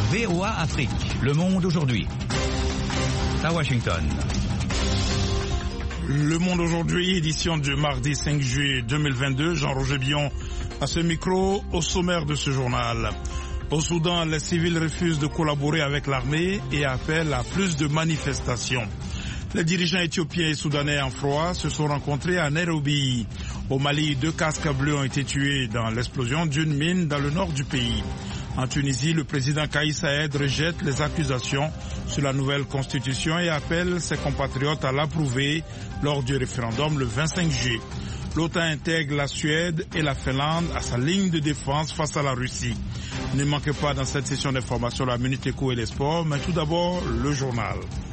VOA Afrique, le monde aujourd'hui. À Washington. Le monde aujourd'hui, édition du mardi 5 juillet 2022. Jean-Roger Bion à ce micro, au sommaire de ce journal. Au Soudan, les civils refusent de collaborer avec l'armée et appellent à plus de manifestations. Les dirigeants éthiopiens et soudanais en froid se sont rencontrés à Nairobi. Au Mali, 2 casques bleus ont été tués dans l'explosion d'une mine dans le nord du pays. En Tunisie, le président Kais Saied rejette les accusations sur la nouvelle constitution et appelle ses compatriotes à l'approuver lors du référendum le 25 juillet. L'OTAN intègre la Suède et la Finlande à sa ligne de défense face à la Russie. Ne manquez pas dans cette session d'information la Minute Éco et les sports, mais tout d'abord le journal.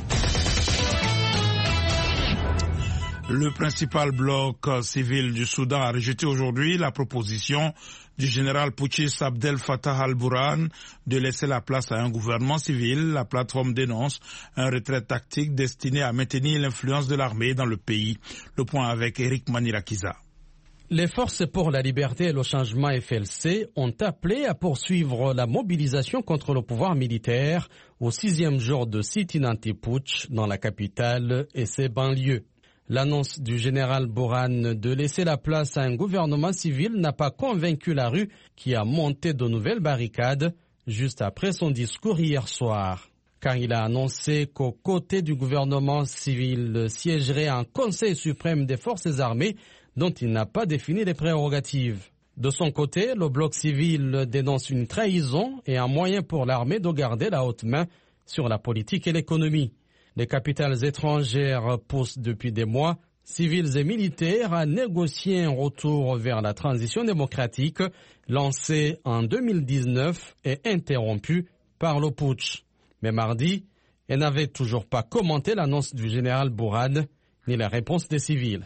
Le principal bloc civil du Soudan a rejeté aujourd'hui la proposition du général putschiste Abdel Fattah al-Burhan de laisser la place à un gouvernement civil. La plateforme dénonce un retrait tactique destiné à maintenir l'influence de l'armée dans le pays. Le point avec Eric Manirakiza. Les forces pour la liberté et le changement FLC ont appelé à poursuivre la mobilisation contre le pouvoir militaire au 6e jour de sit-in anti-putsch dans la capitale et ses banlieues. L'annonce du général Burhan de laisser la place à un gouvernement civil n'a pas convaincu la rue qui a monté de nouvelles barricades juste après son discours hier soir. Car il a annoncé qu'aux côtés du gouvernement civil siégerait un Conseil suprême des forces armées dont il n'a pas défini les prérogatives. De son côté, le bloc civil dénonce une trahison et un moyen pour l'armée de garder la haute main sur la politique et l'économie. Les capitales étrangères poussent depuis des mois, civils et militaires, à négocier un retour vers la transition démocratique lancée en 2019 et interrompue par le putsch. Mais mardi, elle n'avait toujours pas commenté l'annonce du général Burhan ni la réponse des civils.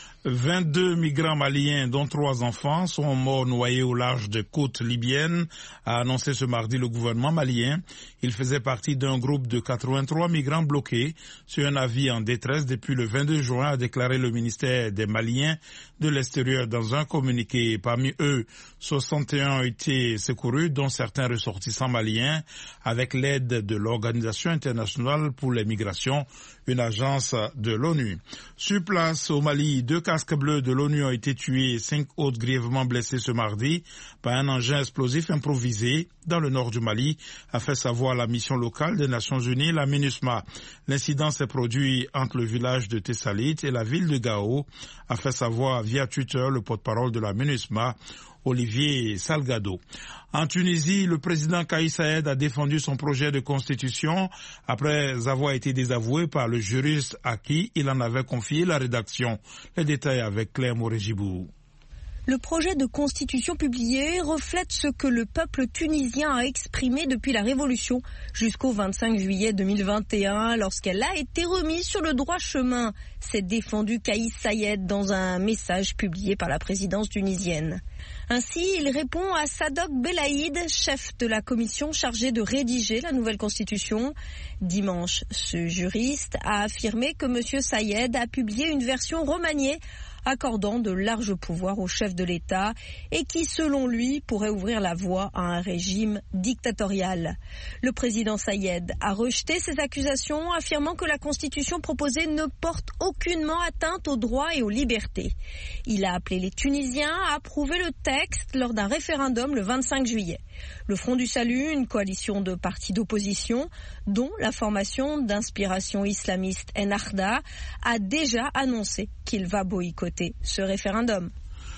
22 migrants maliens, dont 3 enfants, sont morts noyés au large des côtes libyennes, a annoncé ce mardi le gouvernement malien. Ils faisaient partie d'un groupe de 83 migrants bloqués sur un navire en détresse depuis le 22 juin, a déclaré le ministère des Maliens de l'Extérieur dans un communiqué. Parmi eux, 61 ont été secourus, dont certains ressortissants maliens, avec l'aide de l'Organisation internationale pour les migrations, une agence de l'ONU. Sur place au Mali, 2 casques bleus de l'ONU ont été tués et 5 autres grièvement blessés ce mardi par un engin explosif improvisé dans le nord du Mali, a fait savoir la mission locale des Nations Unies, la MINUSMA. L'incident s'est produit entre le village de Tessalit et la ville de Gao, a fait savoir via Twitter le porte-parole de la MINUSMA, Olivier Salgado. En Tunisie, le président Kais Saied a défendu son projet de constitution après avoir été désavoué par le juriste à qui il en avait confié la rédaction. Les détails avec Claire Morejibou. Le projet de constitution publié reflète ce que le peuple tunisien a exprimé depuis la Révolution jusqu'au 25 juillet 2021 lorsqu'elle a été remise sur le droit chemin, s'est défendu Kais Saied dans un message publié par la présidence tunisienne. Ainsi, il répond à Sadok Belaïd, chef de la commission chargée de rédiger la nouvelle constitution. Dimanche, ce juriste a affirmé que M. Saied a publié une version remaniée accordant de larges pouvoirs au chef de l'État et qui, selon lui, pourrait ouvrir la voie à un régime dictatorial. Le président Saied a rejeté ces accusations, affirmant que la constitution proposée ne porte aucunement atteinte aux droits et aux libertés. Il a appelé les Tunisiens à approuver le texte lors d'un référendum le 25 juillet. Le Front du Salut, une coalition de partis d'opposition, dont la formation d'inspiration islamiste Ennahda, a déjà annoncé qu'il va boycotter ce référendum.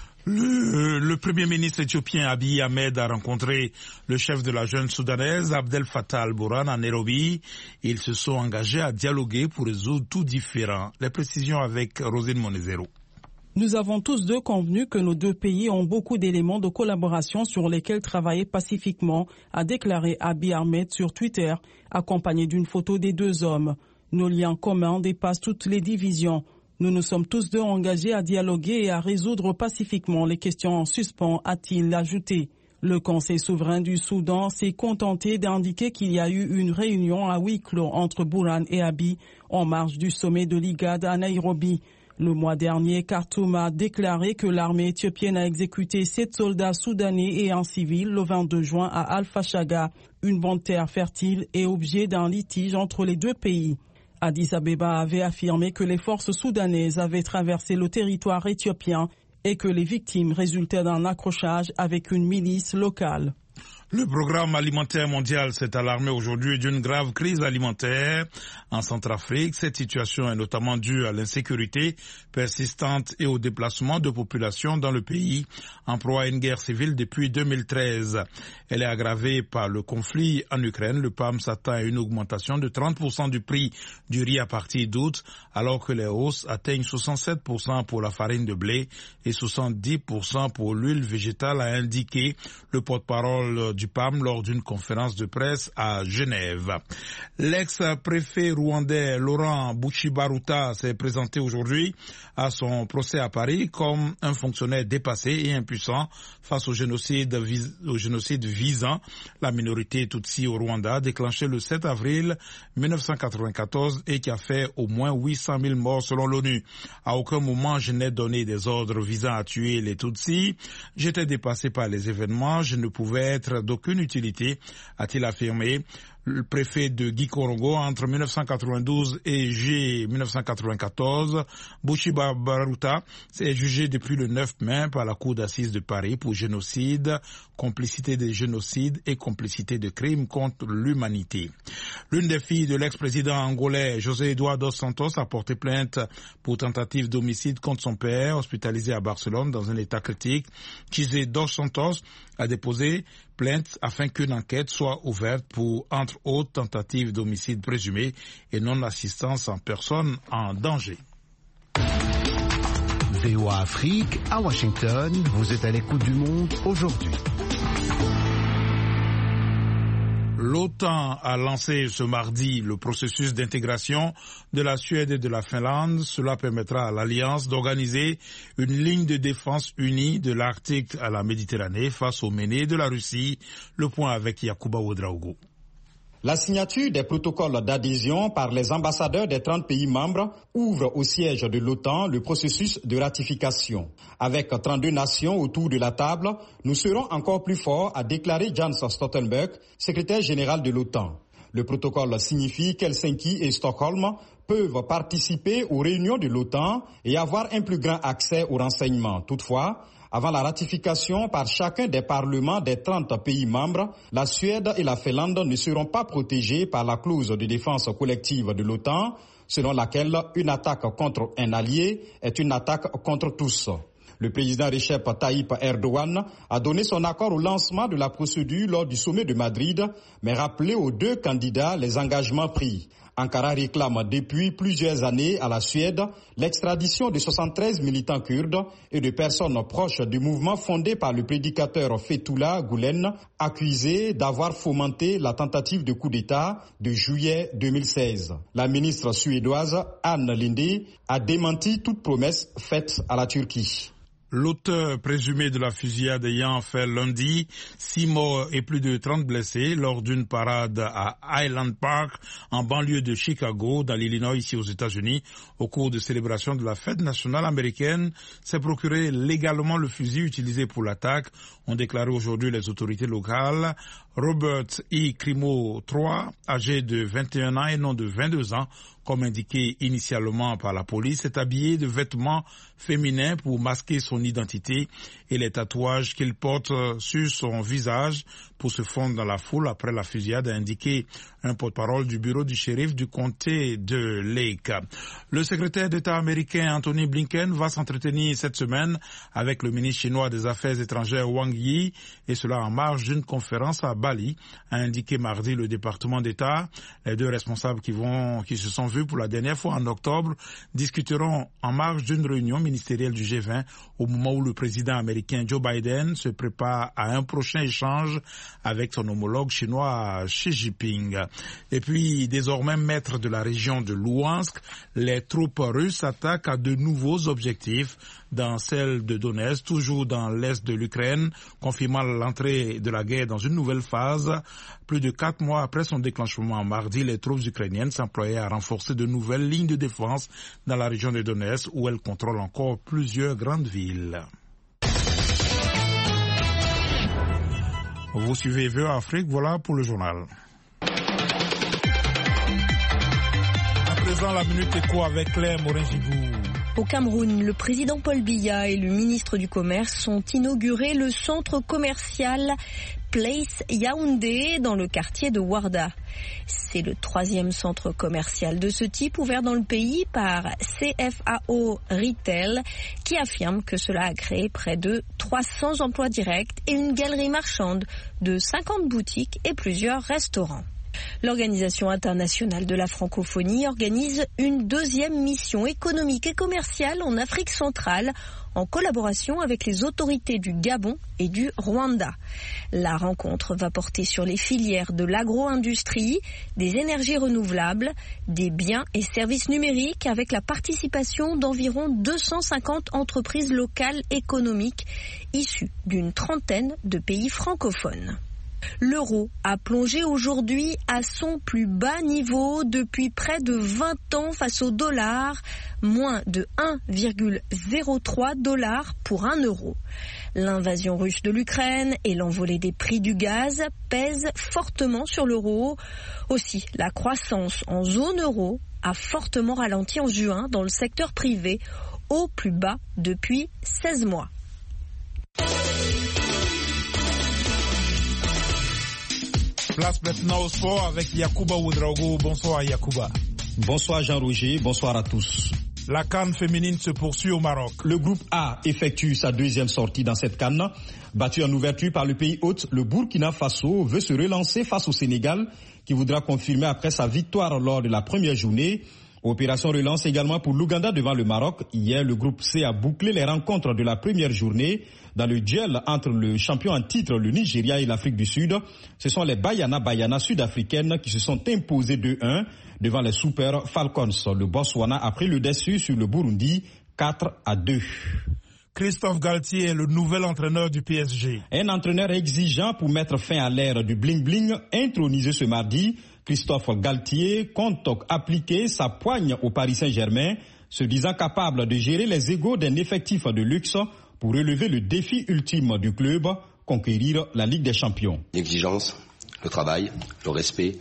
Le premier ministre éthiopien Abiy Ahmed a rencontré le chef de la jeune soudanaise Abdel Fattah al-Burhan à Nairobi. Ils se sont engagés à dialoguer pour résoudre tout différend. Les précisions avec Rosine Monezero. Nous avons tous deux convenu que nos deux pays ont beaucoup d'éléments de collaboration sur lesquels travailler pacifiquement, a déclaré Abiy Ahmed sur Twitter, accompagné d'une photo des deux hommes. Nos liens communs dépassent toutes les divisions. Nous nous sommes tous deux engagés à dialoguer et à résoudre pacifiquement les questions en suspens, a-t-il ajouté. Le Conseil souverain du Soudan s'est contenté d'indiquer qu'il y a eu une réunion à huis clos entre Burhan et Abiy en marge du sommet de l'IGAD à Nairobi. Le mois dernier, Khartoum a déclaré que l'armée éthiopienne a exécuté 7 soldats soudanais et un civil le 22 juin à Al-Fashaga, une bande terre fertile et objet d'un litige entre les deux pays. Addis Abeba avait affirmé que les forces soudanaises avaient traversé le territoire éthiopien et que les victimes résultaient d'un accrochage avec une milice locale. Le programme alimentaire mondial s'est alarmé aujourd'hui d'une grave crise alimentaire en Centrafrique. Cette situation est notamment due à l'insécurité persistante et au déplacement de populations dans le pays en proie à une guerre civile depuis 2013. Elle est aggravée par le conflit en Ukraine. Le PAM s'attend à une augmentation de 30% du prix du riz à partir d'août, alors que les hausses atteignent 67% pour la farine de blé et 70% pour l'huile végétale, a indiqué le porte-parole du PAM lors d'une conférence de presse à Genève. L'ex-préfet rwandais Laurent Buchibaruta s'est présenté aujourd'hui à son procès à Paris comme un fonctionnaire dépassé et impuissant face au génocide visant la minorité Tutsi au Rwanda, déclenché le 7 avril 1994 et qui a fait au moins 800 000 morts selon l'ONU. À aucun moment je n'ai donné des ordres visant à tuer les Tutsis. J'étais dépassé par les événements, je ne pouvais être d'aucune utilité, a-t-il affirmé. Le préfet de Gikorongo entre 1992 et juillet 1994, Buchibaruta est jugé depuis le 9 mai par la Cour d'assises de Paris pour génocide, complicité de génocide et complicité de crimes contre l'humanité. L'une des filles de l'ex-président angolais José Eduardo dos Santos a porté plainte pour tentative d'homicide contre son père, hospitalisé à Barcelone dans un état critique. José dos Santos a déposé plainte afin qu'une enquête soit ouverte pour, entre autres, tentatives d'homicide présumé et non-assistance en personne en danger. VOA Afrique, à Washington, vous êtes à l'écoute du monde aujourd'hui. L'OTAN a lancé ce mardi le processus d'intégration de la Suède et de la Finlande. Cela permettra à l'Alliance d'organiser une ligne de défense unie de l'Arctique à la Méditerranée face aux menées de la Russie. Le point avec Yacouba Ouedraogo. La signature des protocoles d'adhésion par les ambassadeurs des 30 pays membres ouvre au siège de l'OTAN le processus de ratification. Avec 32 nations autour de la table, nous serons encore plus forts, a déclaré Jens Stoltenberg, secrétaire général de l'OTAN. Le protocole signifie qu'Helsinki et Stockholm peuvent participer aux réunions de l'OTAN et avoir un plus grand accès aux renseignements. Toutefois, avant la ratification par chacun des parlements des 30 pays membres, la Suède et la Finlande ne seront pas protégées par la clause de défense collective de l'OTAN, selon laquelle une attaque contre un allié est une attaque contre tous. Le président Recep Tayyip Erdogan a donné son accord au lancement de la procédure lors du sommet de Madrid, mais rappelé aux deux candidats les engagements pris. Ankara réclame depuis plusieurs années à la Suède l'extradition de 73 militants kurdes et de personnes proches du mouvement fondé par le prédicateur Fethullah Gülen, accusé d'avoir fomenté la tentative de coup d'État de juillet 2016. La ministre suédoise Ann Linde a démenti toute promesse faite à la Turquie. L'auteur présumé de la fusillade ayant fait lundi 6 morts et plus de 30 blessés lors d'une parade à Highland Park en banlieue de Chicago dans l'Illinois ici aux États-Unis au cours de célébration de la fête nationale américaine s'est procuré légalement le fusil utilisé pour l'attaque, ont déclaré aujourd'hui les autorités locales. Robert E. Crimo III, âgé de 21 ans et non de 22 ans, comme indiqué initialement par la police, est habillé de vêtements féminins pour masquer son identité et les tatouages qu'il porte sur son visage pour se fondre dans la foule après la fusillade, a indiqué un porte-parole du bureau du shérif du comté de Lake. Le secrétaire d'État américain Anthony Blinken va s'entretenir cette semaine avec le ministre chinois des Affaires étrangères Wang Yi, et cela en marge d'une conférence à Bali, a indiqué mardi le département d'État. Les deux responsables qui se sont vus pour la dernière fois en octobre discuteront en marge d'une réunion ministérielle du G20 au moment où le président américain Joe Biden se prépare à un prochain échange avec son homologue chinois Xi Jinping. Et puis, désormais maître de la région de Louhansk, les troupes russes attaquent à de nouveaux objectifs dans celle de Donetsk, toujours dans l'est de l'Ukraine, confirmant l'entrée de la guerre dans une nouvelle phase. Plus de 4 mois après son déclenchement mardi, les troupes ukrainiennes s'employaient à renforcer de nouvelles lignes de défense dans la région de Donetsk, où elles contrôlent encore plusieurs grandes villes. Vous suivez VOA Afrique, voilà pour le journal. À présent, la Minute Éco avec Claire Morin-Gibou. Au Cameroun, le président Paul Biya et le ministre du Commerce ont inauguré le centre commercial Place Yaoundé dans le quartier de Ouarda. C'est le 3e centre commercial de ce type ouvert dans le pays par CFAO Retail qui affirme que cela a créé près de 300 emplois directs et une galerie marchande de 50 boutiques et plusieurs restaurants. L'Organisation internationale de la francophonie organise une 2e mission économique et commerciale en Afrique centrale en collaboration avec les autorités du Gabon et du Rwanda. La rencontre va porter sur les filières de l'agro-industrie, des énergies renouvelables, des biens et services numériques avec la participation d'environ 250 entreprises locales économiques issues d'une trentaine de pays francophones. L'euro a plongé aujourd'hui à son plus bas niveau depuis près de 20 ans face au dollar, moins de 1,03 $ pour 1 euro. L'invasion russe de l'Ukraine et l'envolée des prix du gaz pèsent fortement sur l'euro. Aussi, la croissance en zone euro a fortement ralenti en juin dans le secteur privé, au plus bas depuis 16 mois. Place maintenant au sport avec Yacouba Ouedraogo. Bonsoir Yacouba. Bonsoir Jean-Roger, bonsoir à tous. La CAN féminine se poursuit au Maroc. Le groupe A effectue sa 2e sortie dans cette CAN. Battu en ouverture par le pays hôte, le Burkina Faso veut se relancer face au Sénégal qui voudra confirmer après sa victoire lors de la première journée. Opération relance également pour l'Ouganda devant le Maroc. Hier, le groupe C a bouclé les rencontres de la première journée dans le duel entre le champion en titre, le Nigeria et l'Afrique du Sud. Ce sont les Banyana sud-africaines qui se sont imposées 2-1 devant les Super Falcons. Le Botswana a pris le dessus sur le Burundi 4-2. Christophe Galtier est le nouvel entraîneur du PSG. Un entraîneur exigeant pour mettre fin à l'ère du bling-bling, intronisé ce mardi. Christophe Galtier compte appliquer sa poigne au Paris Saint-Germain, se disant capable de gérer les égos d'un effectif de luxe pour relever le défi ultime du club, conquérir la Ligue des Champions. L'exigence, le travail, le respect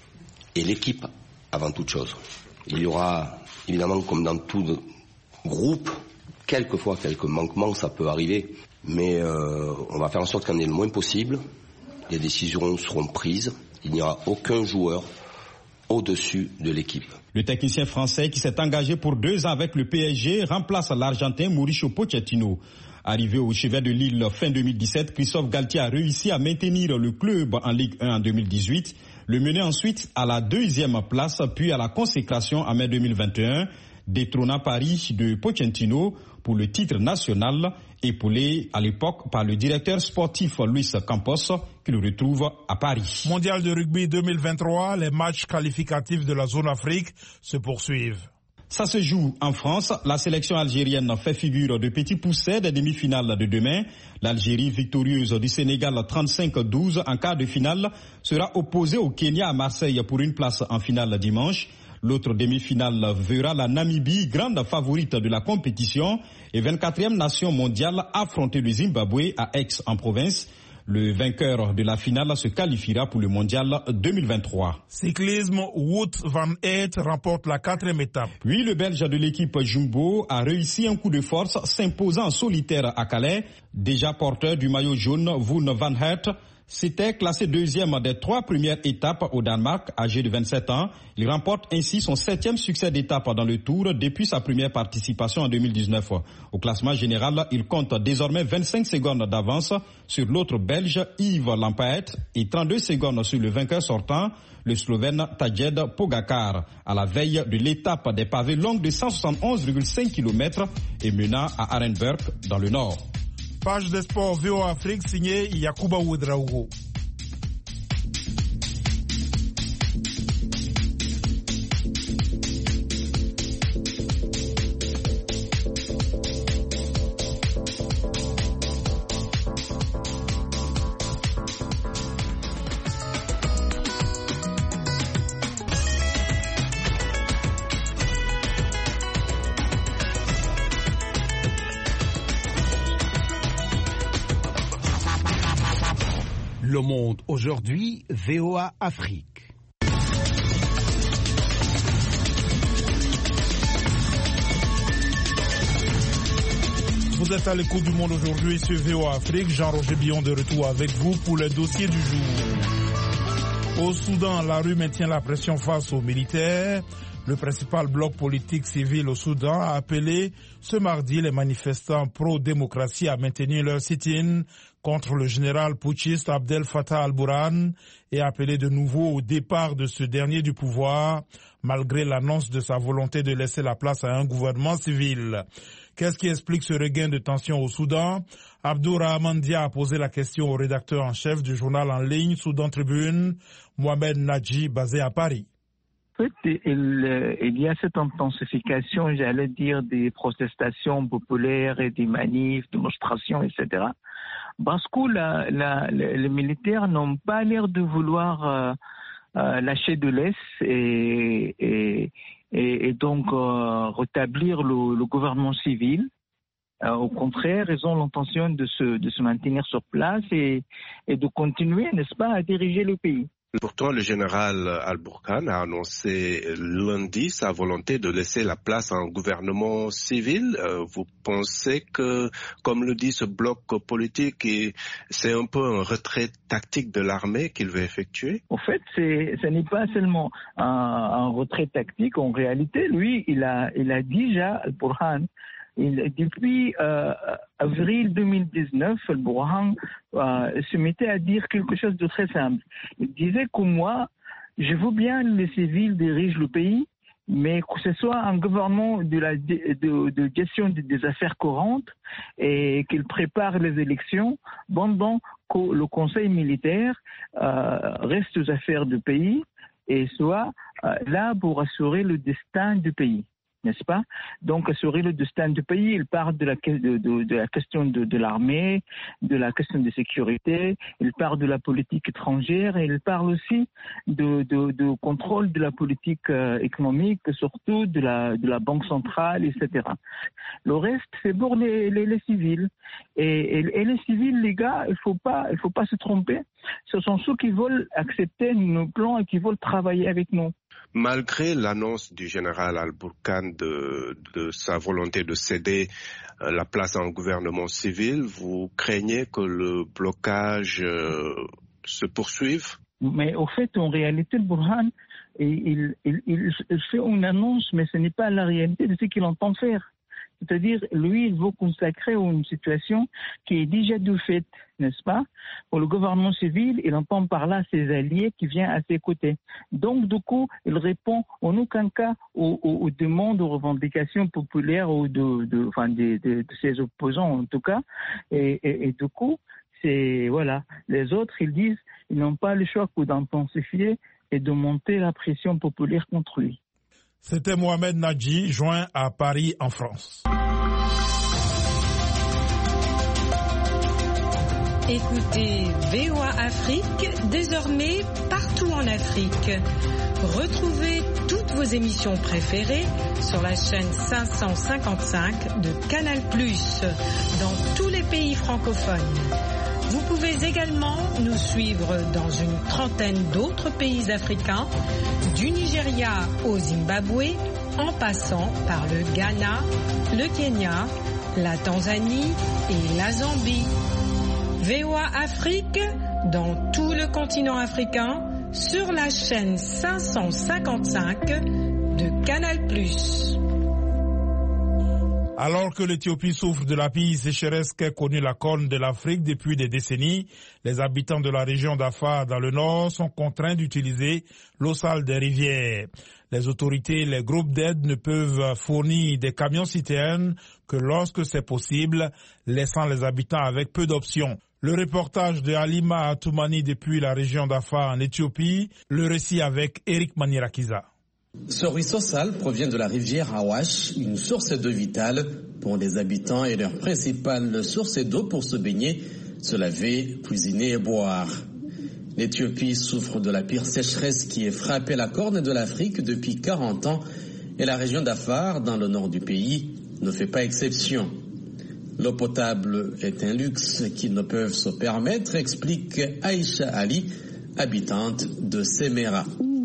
et l'équipe avant toute chose. Il y aura évidemment, comme dans tout groupe, quelquefois quelques manquements, ça peut arriver, mais on va faire en sorte qu'il y en ait le moins possible. Les décisions seront prises. Il n'y aura aucun joueur au-dessus de l'équipe. Le technicien français qui s'est engagé pour 2 ans avec le PSG remplace l'Argentin Mauricio Pochettino. Arrivé au chevet de Lille fin 2017, Christophe Galtier a réussi à maintenir le club en Ligue 1 en 2018, le mener ensuite à la 2e place, puis à la consécration en mai 2021, détrônant Paris de Pochettino pour le titre national, épaulé à l'époque par le directeur sportif Luis Campos, qui le retrouve à Paris. Mondial de rugby 2023, les matchs qualificatifs de la zone Afrique se poursuivent. Ça se joue en France. La sélection algérienne fait figure de petits poussets des demi-finales de demain. L'Algérie, victorieuse du Sénégal 35-12 en quart de finale, sera opposée au Kenya à Marseille pour une place en finale dimanche. L'autre demi-finale verra la Namibie, grande favorite de la compétition et 24e nation mondiale, affronter le Zimbabwe à Aix en province. Le vainqueur de la finale se qualifiera pour le mondial 2023. Cyclisme, Wout van Aert remporte la 4e étape. Oui, le Belge de l'équipe Jumbo a réussi un coup de force, s'imposant en solitaire à Calais. Déjà porteur du maillot jaune, Wout van Aert s'était classé 2e des 3 premières étapes au Danemark, âgé de 27 ans. Il remporte ainsi son 7e succès d'étape dans le Tour depuis sa première participation en 2019. Au classement général, il compte désormais 25 secondes d'avance sur l'autre Belge Yves Lampaert et 32 secondes sur le vainqueur sortant, le Slovène Tadej Pogacar, à la veille de l'étape des pavés longue de 171,5 km et menant à Arenberg dans le nord. Page des sports VOA Afrique signée Yacouba Ouedraogo. Le Monde aujourd'hui, VOA Afrique. Vous êtes à l'écoute du Monde aujourd'hui sur VOA Afrique. Jean-Roger Billon de retour avec vous pour le dossier du jour. Au Soudan, la rue maintient la pression face aux militaires. Le principal bloc politique civil au Soudan a appelé ce mardi les manifestants pro-démocratie à maintenir leur sit-in contre le général putschiste Abdel Fattah al-Burhan et a appelé de nouveau au départ de ce dernier du pouvoir, malgré l'annonce de sa volonté de laisser la place à un gouvernement civil. Qu'est-ce qui explique ce regain de tension au Soudan? Abdourahmane Dia a posé la question au rédacteur en chef du journal en ligne Soudan Tribune, Mohamed Nadji, basé à Paris. En fait, il y a cette intensification, j'allais dire, des protestations populaires et des manifs, démonstrations, etc. Parce que les militaires n'ont pas l'air de vouloir lâcher de l'Est et donc rétablir le gouvernement civil. Au contraire, ils ont l'intention de se maintenir sur place et de continuer, n'est-ce pas, à diriger le pays. Pourtant, le général al-Burhan a annoncé lundi sa volonté de laisser la place à un gouvernement civil. Vous pensez que, comme le dit ce bloc politique, c'est un peu un retrait tactique de l'armée qu'il veut effectuer? En fait, ce n'est pas seulement un retrait tactique. En réalité, lui, il a déjà, al-Burhan, depuis avril 2019, al-Burhan se mettait à dire quelque chose de très simple. Il disait que moi, je veux bien que les civils dirigent le pays, mais que ce soit un gouvernement de gestion des affaires courantes et qu'il prépare les élections pendant que le conseil militaire reste aux affaires du pays et soit là pour assurer le destin du pays. N'est-ce pas? Donc, assurer le destin du pays, il parle de la question de l'armée, de la question de sécurité, il parle de la politique étrangère et il parle aussi de contrôle de la politique économique, surtout de la banque centrale, etc. Le reste, c'est pour les civils. Et les civils, les gars, il faut pas se tromper. Ce sont ceux qui veulent accepter nos plans et qui veulent travailler avec nous. Malgré l'annonce du général al-Burhan de sa volonté de céder la place à un gouvernement civil, vous craignez que le blocage se poursuive? Mais au fait, en réalité, Burhan, il fait une annonce, mais ce n'est pas la réalité de ce qu'il entend faire. C'est-à-dire, lui, il veut consacrer une situation qui est déjà de fait, n'est-ce pas? Pour le gouvernement civil, il entend par là ses alliés qui viennent à ses côtés. Donc, du coup, il répond en aucun cas aux demandes, aux revendications populaires ou de ses opposants, en tout cas. Et du coup, voilà. Les autres, ils disent, ils n'ont pas le choix que d'intensifier et de monter la pression populaire contre lui. C'était Mohamed Nadji, joint à Paris, en France. Écoutez VOA Afrique, désormais partout en Afrique. Retrouvez toutes vos émissions préférées sur la chaîne 555 de Canal+, dans tous les pays francophones. Vous pouvez également nous suivre dans une trentaine d'autres pays africains, du Nigeria au Zimbabwe, en passant par le Ghana, le Kenya, la Tanzanie et la Zambie. VOA Afrique, dans tout le continent africain, sur la chaîne 555 de Canal+. Alors que l'Éthiopie souffre de la pire sécheresse qu'a connue la Corne de l'Afrique depuis des décennies, les habitants de la région d'Afar dans le nord sont contraints d'utiliser l'eau sale des rivières. Les autorités et les groupes d'aide ne peuvent fournir des camions-citernes que lorsque c'est possible, laissant les habitants avec peu d'options. Le reportage de Halima Atoumani depuis la région d'Afar en Éthiopie, le récit avec Eric Manirakiza. Ce ruisseau sale provient de la rivière Awash, une source d'eau vitale pour les habitants et leur principale source d'eau pour se baigner, se laver, cuisiner et boire. L'Éthiopie souffre de la pire sécheresse qui a frappé la Corne de l'Afrique depuis 40 ans et la région d'Afar, dans le nord du pays, ne fait pas exception. L'eau potable est un luxe qu'ils ne peuvent se permettre, explique Aïcha Ali, habitante de Semera.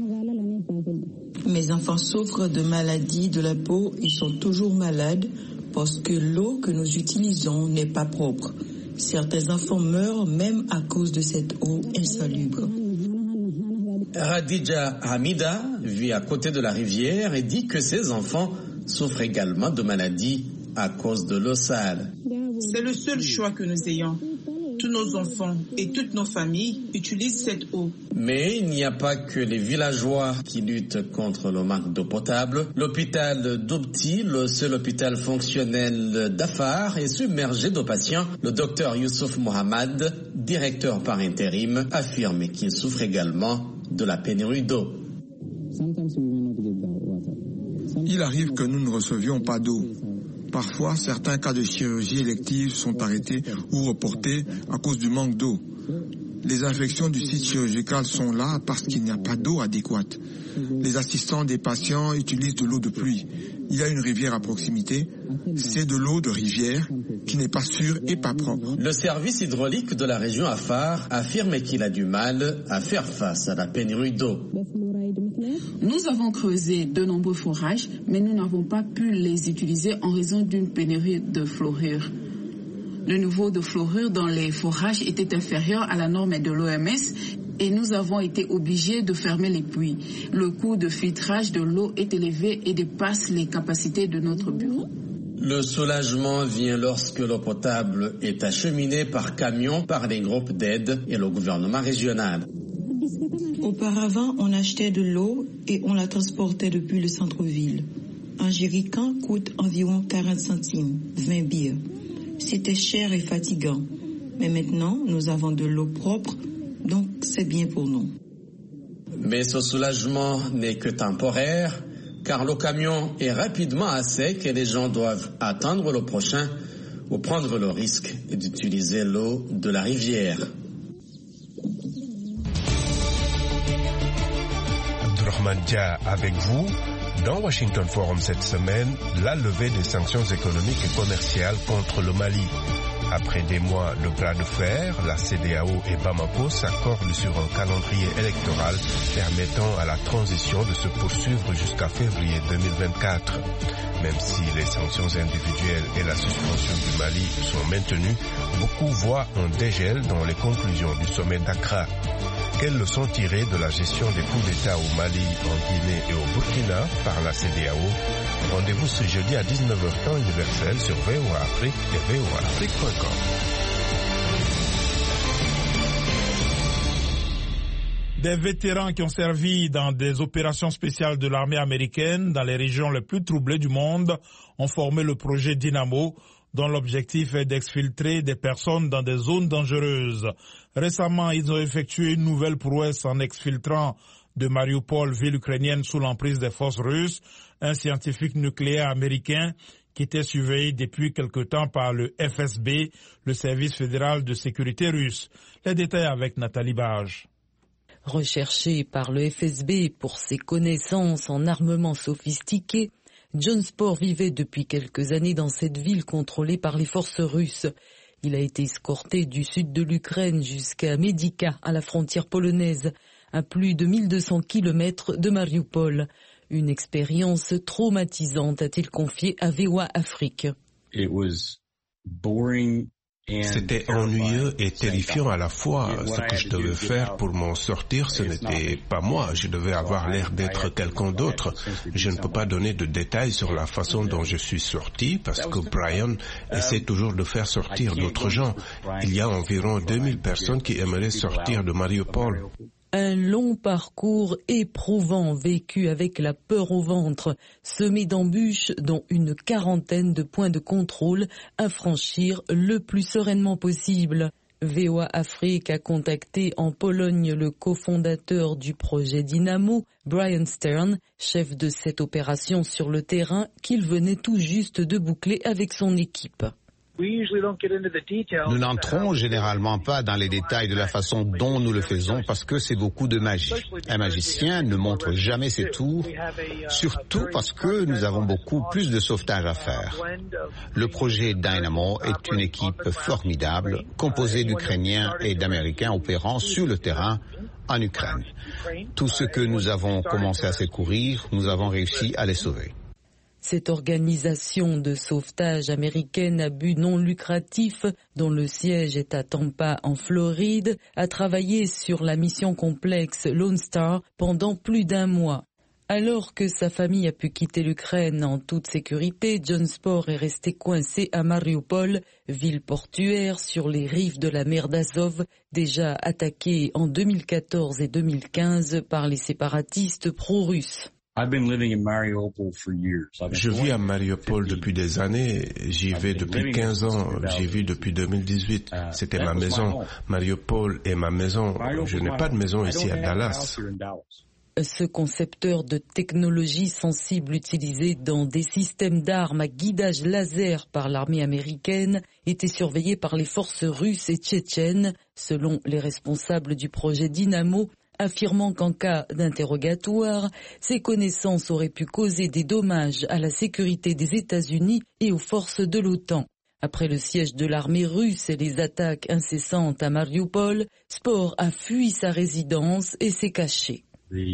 Mes enfants souffrent de maladies de la peau, ils sont toujours malades parce que l'eau que nous utilisons n'est pas propre. Certains enfants meurent même à cause de cette eau insalubre. Radija Hamida vit à côté de la rivière et dit que ses enfants souffrent également de maladies à cause de l'eau sale. C'est le seul choix que nous ayons. Tous nos enfants et toutes nos familles utilisent cette eau. Mais il n'y a pas que les villageois qui luttent contre le manque d'eau potable. L'hôpital d'Oubti, le seul hôpital fonctionnel d'Afar, est submergé de patients. Le docteur Youssouf Mohamed, directeur par intérim, affirme qu'il souffre également de la pénurie d'eau. Il arrive que nous ne recevions pas d'eau. Parfois, certains cas de chirurgie élective sont arrêtés ou reportés à cause du manque d'eau. Les infections du site chirurgical sont là parce qu'il n'y a pas d'eau adéquate. Les assistants des patients utilisent de l'eau de pluie. Il y a une rivière à proximité. C'est de l'eau de rivière qui n'est pas sûre et pas propre. Le service hydraulique de la région Afar affirme qu'il a du mal à faire face à la pénurie d'eau. Nous avons creusé de nombreux forages, mais nous n'avons pas pu les utiliser en raison d'une pénurie de fluorure. Le niveau de fluorure dans les forages était inférieur à la norme de l'OMS et nous avons été obligés de fermer les puits. Le coût de filtrage de l'eau est élevé et dépasse les capacités de notre bureau. Le soulagement vient lorsque l'eau potable est acheminée par camion par les groupes d'aide et le gouvernement régional. Auparavant, on achetait de l'eau et on la transportait depuis le centre-ville. Un jerrycan coûte environ 40 centimes, 20 bières. C'était cher et fatigant. Mais maintenant, nous avons de l'eau propre, donc c'est bien pour nous. Mais ce soulagement n'est que temporaire, car le camion est rapidement à sec et les gens doivent attendre le prochain ou prendre le risque d'utiliser l'eau de la rivière. Dia avec vous. Dans Washington Forum cette semaine, la levée des sanctions économiques et commerciales contre le Mali. Après des mois de bras de fer, la CEDEAO et Bamako s'accordent sur un calendrier électoral permettant à la transition de se poursuivre jusqu'à février 2024. Même si les sanctions individuelles et la suspension du Mali sont maintenues, beaucoup voient un dégel dans les conclusions du sommet d'Accra. Quelles leçons tirées de la gestion des coups d'État au Mali, en Guinée et au Burkina par la CEDEAO? Rendez-vous ce jeudi à 19h temps universel sur VOA Afrique et voaafrique.com. Des vétérans qui ont servi dans des opérations spéciales de l'armée américaine dans les régions les plus troublées du monde ont formé le projet Dynamo, dont l'objectif est d'exfiltrer des personnes dans des zones dangereuses. Récemment, ils ont effectué une nouvelle prouesse en exfiltrant de Mariupol, ville ukrainienne sous l'emprise des forces russes, un scientifique nucléaire américain qui était surveillé depuis quelque temps par le FSB, le service fédéral de sécurité russe. Les détails avec Nathalie Bage. Recherché par le FSB pour ses connaissances en armement sophistiqué, John Spore vivait depuis quelques années dans cette ville contrôlée par les forces russes. Il a été escorté du sud de l'Ukraine jusqu'à Medica, à la frontière polonaise, à plus de 1200 kilomètres de Mariupol. Une expérience traumatisante, a-t-il confié à VOA Afrique. C'était ennuyeux et terrifiant à la fois. Ce que je devais faire pour m'en sortir, ce n'était pas moi. Je devais avoir l'air d'être quelqu'un d'autre. Je ne peux pas donner de détails sur la façon dont je suis sorti parce que Brian essaie toujours de faire sortir d'autres gens. Il y a environ 2000 personnes qui aimeraient sortir de Mariupol. Un long parcours éprouvant vécu avec la peur au ventre, semé d'embûches dont une quarantaine de points de contrôle à franchir le plus sereinement possible. VOA Afrique a contacté en Pologne le cofondateur du projet Dynamo, Brian Stern, chef de cette opération sur le terrain qu'il venait tout juste de boucler avec son équipe. Nous n'entrons généralement pas dans les détails de la façon dont nous le faisons parce que c'est beaucoup de magie. Un magicien ne montre jamais ses tours, surtout parce que nous avons beaucoup plus de sauvetage à faire. Le projet Dynamo est une équipe formidable, composée d'Ukrainiens et d'Américains opérant sur le terrain en Ukraine. Tout ce que nous avons commencé à secourir, nous avons réussi à les sauver. Cette organisation de sauvetage américaine à but non lucratif, dont le siège est à Tampa en Floride, a travaillé sur la mission complexe Lone Star pendant plus d'1 mois. Alors que sa famille a pu quitter l'Ukraine en toute sécurité, John Spore est resté coincé à Mariupol, ville portuaire sur les rives de la mer d'Azov, déjà attaquée en 2014 et 2015 par les séparatistes pro-russes. Je vis à Mariupol depuis des années, j'y vais depuis 15 ans, j'y vis depuis 2018. C'était ma maison. Mariupol est ma maison. Je n'ai pas de maison ici à Dallas. Ce concepteur de technologie sensible utilisé dans des systèmes d'armes à guidage laser par l'armée américaine était surveillé par les forces russes et tchétchènes, selon les responsables du projet Dynamo, affirmant qu'en cas d'interrogatoire, ces connaissances auraient pu causer des dommages à la sécurité des États-Unis et aux forces de l'OTAN. Après le siège de l'armée russe et les attaques incessantes à Mariupol, Spore a fui sa résidence et s'est caché.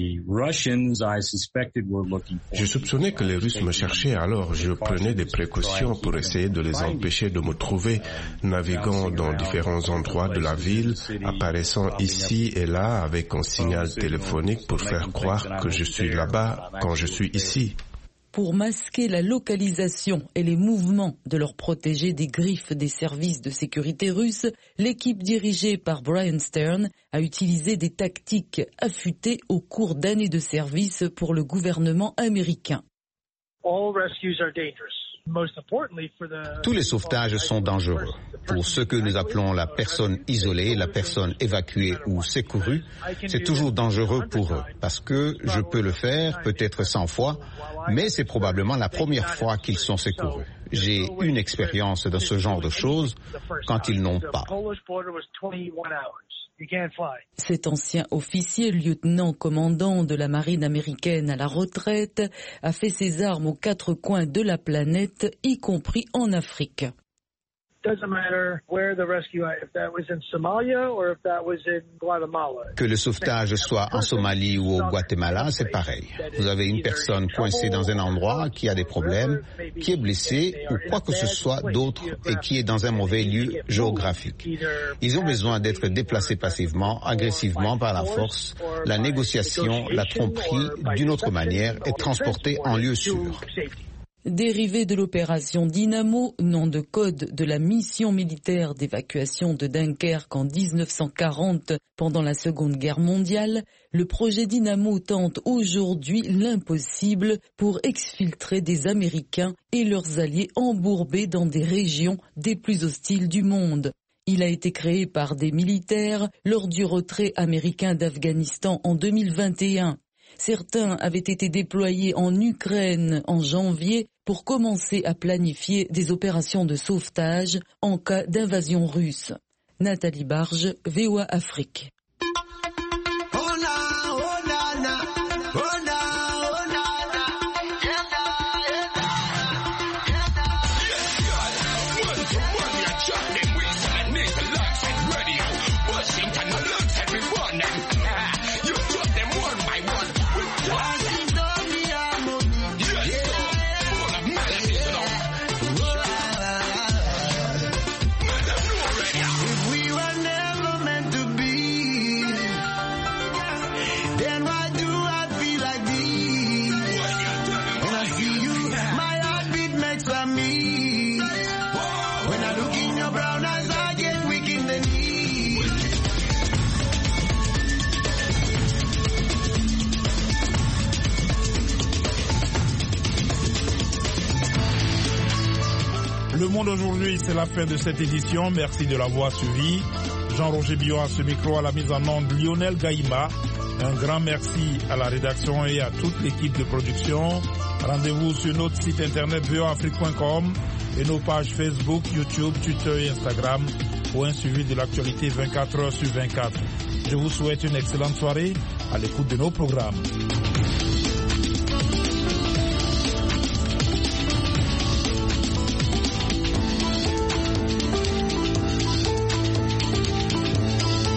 Je soupçonnais que les Russes me cherchaient, alors je prenais des précautions pour essayer de les empêcher de me trouver, naviguant dans différents endroits de la ville, apparaissant ici et là avec un signal téléphonique pour faire croire que je suis là-bas quand je suis ici. Pour masquer la localisation et les mouvements de leurs protégés des griffes des services de sécurité russes, l'équipe dirigée par Brian Stern a utilisé des tactiques affûtées au cours d'années de service pour le gouvernement américain. Tous les sauvetages sont dangereux. Pour ceux que nous appelons la personne isolée, la personne évacuée ou secourue, c'est toujours dangereux pour eux parce que je peux le faire peut-être 100 fois, mais c'est probablement la première fois qu'ils sont secourus. J'ai une expérience de ce genre de choses quand ils n'ont pas. Cet ancien officier, lieutenant-commandant de la marine américaine à la retraite, a fait ses armes aux 4 coins de la planète, y compris en Afrique. Que le sauvetage soit en Somalie ou au Guatemala, c'est pareil. Vous avez une personne coincée dans un endroit qui a des problèmes, qui est blessée ou quoi que ce soit d'autre et qui est dans un mauvais lieu géographique. Ils ont besoin d'être déplacés passivement, agressivement par la force, la négociation, la tromperie, d'une autre manière et transportés en lieu sûr. Dérivé de l'opération Dynamo, nom de code de la mission militaire d'évacuation de Dunkerque en 1940 pendant la Seconde Guerre mondiale, le projet Dynamo tente aujourd'hui l'impossible pour exfiltrer des Américains et leurs alliés embourbés dans des régions des plus hostiles du monde. Il a été créé par des militaires lors du retrait américain d'Afghanistan en 2021. Certains avaient été déployés en Ukraine en janvier pour commencer à planifier des opérations de sauvetage en cas d'invasion russe. Nathalie Barge, VOA Afrique. Le Monde aujourd'hui, c'est la fin de cette édition. Merci de l'avoir suivi. Jean-Roger Biot à ce micro, à la mise en onde Lionel Gaïma. Un grand merci à la rédaction et à toute l'équipe de production. Rendez-vous sur notre site internet voafrique.com et nos pages Facebook, YouTube, Twitter et Instagram pour un suivi de l'actualité 24 heures sur 24. Je vous souhaite une excellente soirée à l'écoute de nos programmes.